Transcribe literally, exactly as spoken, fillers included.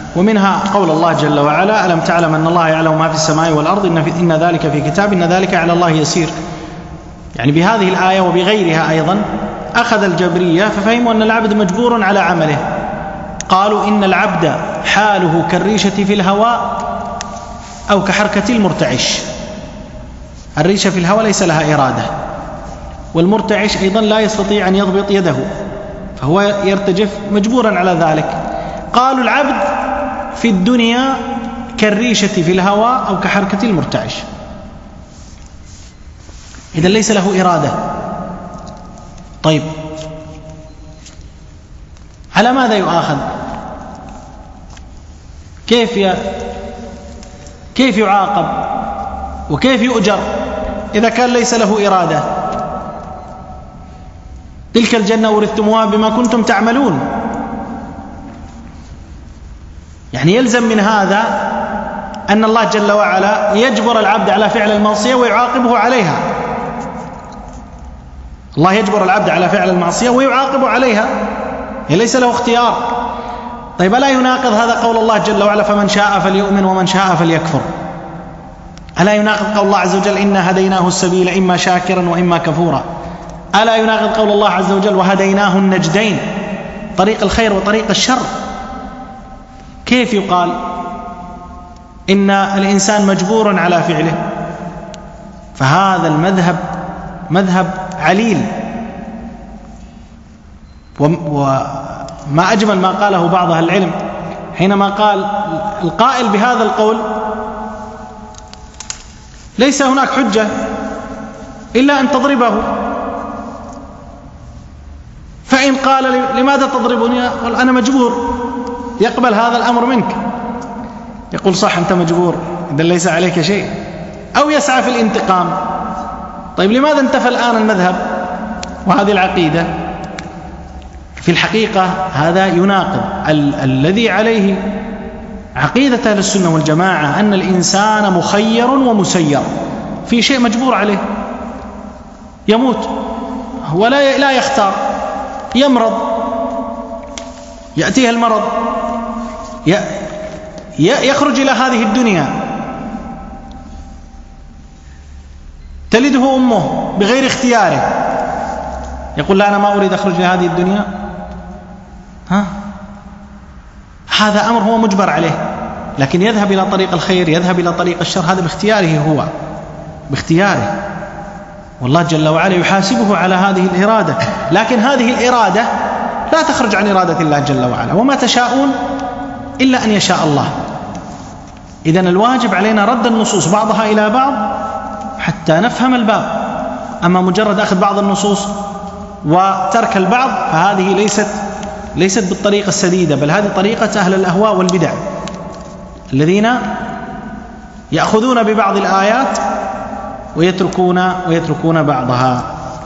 ومنها قول الله جل وعلا: ألم تعلم أن الله يعلم ما في السماء والأرض إن, في إن ذلك في كتاب إن ذلك على الله يسير. يعني بهذه الآية وبغيرها أيضا أخذ الجبرية ففهموا أن العبد مجبور على عمله. قالوا إن العبد حاله كالريشة في الهواء أو كحركة المرتعش. الريشة في الهواء ليس لها إرادة، والمرتعش أيضا لا يستطيع أن يضبط يده فهو يرتجف مجبورا على ذلك. قالوا العبد في الدنيا كالريشة في الهواء أو كحركة المرتعش، إذا ليس له إرادة. طيب على ماذا يؤاخذ؟ كيف ي... كيف يعاقب وكيف يؤجر إذا كان ليس له إرادة؟ تلك الجنة أورثتموها بما كنتم تعملون. يعني يلزم من هذا أن الله جل وعلا يجبر العبد على فعل المعصية ويعاقبه عليها. الله يجبر العبد على فعل المعصية ويعاقبه عليها، ليس له اختيار. طيب ألا يناقض هذا قول الله جل وعلا: فمن شاء فليؤمن ومن شاء فليكفر؟ ألا يناقض قول الله عز وجل: إنا هديناه السبيل إما شاكرا وإما كفورا؟ ألا يناقض قول الله عز وجل: وهديناه النجدين، طريق الخير وطريق الشر؟ كيف يقال إن الإنسان مجبور على فعله؟ فهذا المذهب مذهب عليل، وما أجمل ما قاله بعض أهل العلم حينما قال القائل بهذا القول: ليس هناك حجة إلا أن تضربه، فإن قال لماذا تضربني؟ قال أنا مجبور. يقبل هذا الأمر منك، يقول صح أنت مجبور إذا ليس عليك شيء، أو يسعى في الانتقام. طيب لماذا انتفى الآن المذهب وهذه العقيدة؟ في الحقيقة هذا يناقض ال- الذي عليه عقيدة أهل السنة والجماعة، أن الإنسان مخير ومسير، في شيء مجبور عليه، يموت ولا لا يختار، يمرض يأتيه المرض، يخرج إلى هذه الدنيا، تلده أمه بغير اختياره، يقول لا أنا ما أريد أخرج إلى هذه الدنيا. ها؟ هذا أمر هو مجبر عليه، لكن يذهب إلى طريق الخير يذهب إلى طريق الشر، هذا باختياره هو، باختياره، والله جل وعلا يحاسبه على هذه الإرادة. لكن هذه الإرادة لا تخرج عن إرادة الله جل وعلا، وما تشاءون إلا أن يشاء الله. إذن الواجب علينا رد النصوص بعضها إلى بعض حتى نفهم الباب. أما مجرد أخذ بعض النصوص وترك البعض فهذه ليست ليست بالطريقة السديدة، بل هذه طريقة أهل الأهواء والبدع الذين يأخذون ببعض الآيات ويتركون ويتركون بعضها.